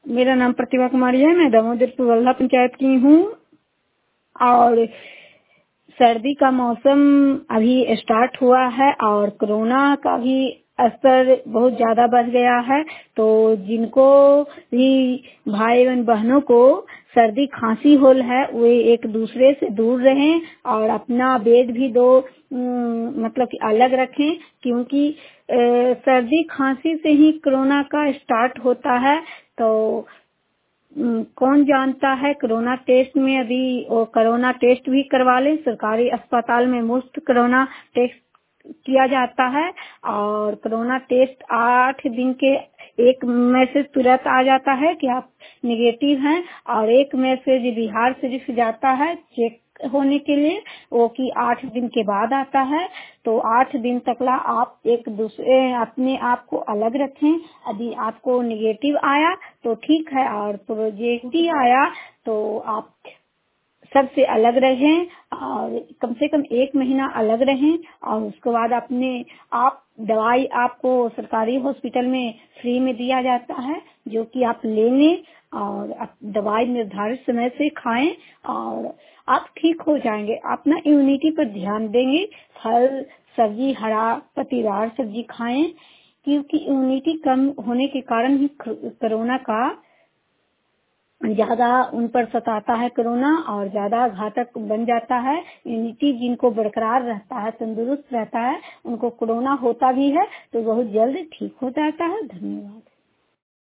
मेरा नाम प्रतिभा कुमारी है। मैं दामोदरपुर वल्लभा पंचायत की हूँ। और सर्दी का मौसम अभी स्टार्ट हुआ है और कोरोना का भी असर बहुत ज्यादा बढ़ गया है। तो जिनको भी भाई बहन बहनों को सर्दी खांसी होल है वे एक दूसरे से दूर रहें और अपना बेड भी दो मतलब कि अलग रखें, क्योंकि सर्दी खांसी से ही कोरोना का स्टार्ट होता है। तो कौन जानता है, कोरोना टेस्ट में अभी वो कोरोना टेस्ट भी करवा लें। सरकारी अस्पताल में मुफ्त कोरोना टेस्ट किया जाता है और कोरोना टेस्ट 8 दिन के एक मैसेज तुरंत आ जाता है कि आप नेगेटिव हैं, और एक मैसेज बिहार से सिर्फ जाता है चेक होने के लिए, वो कि 8 दिन के बाद आता है। तो 8 दिन तकला आप एक दूसरे अपने आप को अलग रखें। यदि आपको नेगेटिव आया तो ठीक है, और पॉजिटिव आया तो आप सबसे अलग रहें और कम से कम 1 महीना अलग रहें। और उसके बाद अपने आप दवाई आपको सरकारी हॉस्पिटल में फ्री में दिया जाता है, जो कि आप ले लें और दवाई निर्धारित समय से खाएं और आप ठीक हो जाएंगे। अपना इम्यूनिटी पर ध्यान देंगे। फल सब्जी हरा पत्तीदार सब्जी खाएं, क्योंकि इम्यूनिटी कम होने के कारण ही कोरोना का ज्यादा उन पर सताता है कोरोना और ज्यादा घातक बन जाता है। इम्यूनिटी जिनको बरकरार रहता है, तंदुरुस्त रहता है, उनको कोरोना होता भी है तो बहुत जल्द ठीक हो जाता है। धन्यवाद।